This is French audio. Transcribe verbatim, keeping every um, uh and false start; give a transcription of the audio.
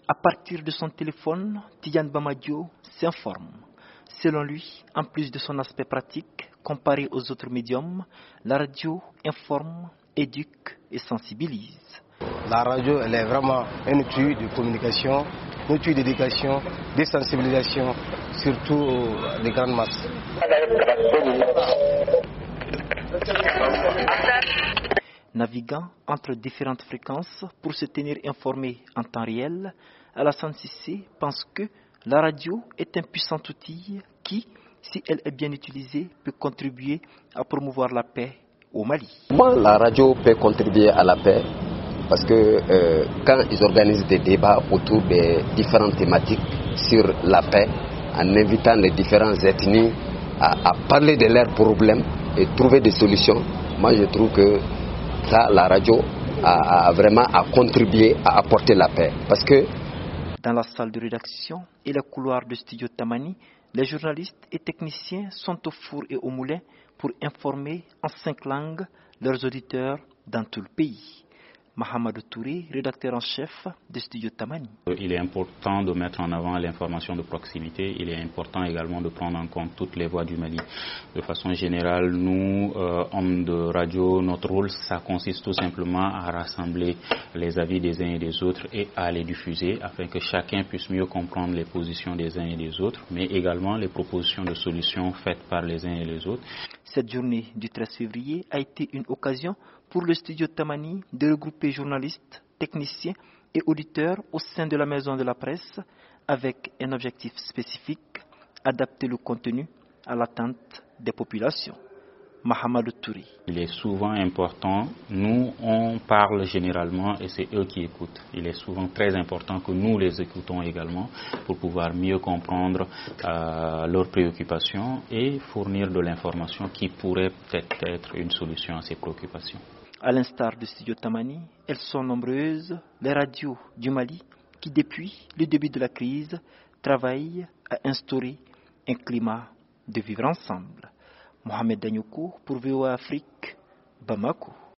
À partir de son téléphone, Tidiane Bamadio s'informe. Selon lui, en plus de son aspect pratique, comparé aux autres médiums, la radio informe, éduque et sensibilise. La radio, elle est vraiment un outil de communication, un outil d'éducation, de sensibilisation, surtout des grandes masses. Naviguant entre différentes fréquences pour se tenir informé en temps réel, Alassane Cissé pense que la radio est un puissant outil qui, si elle est bien utilisée, peut contribuer à promouvoir la paix au Mali. Moi, la radio peut contribuer à la paix parce que euh, quand ils organisent des débats autour des différentes thématiques sur la paix, en invitant les différentes ethnies à, à parler de leurs problèmes et trouver des solutions, moi je trouve que ça, la radio a, a vraiment a contribué à apporter la paix. Parce que dans la salle de rédaction et le couloir du studio Tamani, les journalistes et techniciens sont au four et au moulin pour informer en cinq langues leurs auditeurs dans tout le pays. Mahamadou Touré, rédacteur en chef du studio Tamani. Il est important de mettre en avant l'information de proximité. Il est important également de prendre en compte toutes les voix du Mali. De façon générale, nous, euh, hommes de radio, notre rôle, ça consiste tout simplement à rassembler les avis des uns et des autres et à les diffuser afin que chacun puisse mieux comprendre les positions des uns et des autres, mais également les propositions de solutions faites par les uns et les autres. Cette journée du treize février a été une occasion pour le studio Tamani de regrouper journalistes, techniciens et auditeurs au sein de la maison de la presse avec un objectif spécifique, adapter le contenu à l'attente des populations. Mahamadou Touré. Il est souvent important, nous on parle généralement et c'est eux qui écoutent. Il est souvent très important que nous les écoutons également pour pouvoir mieux comprendre euh, leurs préoccupations et fournir de l'information qui pourrait peut-être être une solution à ces préoccupations. À l'instar du studio Tamani, elles sont nombreuses, les radios du Mali qui depuis le début de la crise travaillent à instaurer un climat de vivre ensemble. Mohamed Danyoko pour V O A Afrique, Bamako.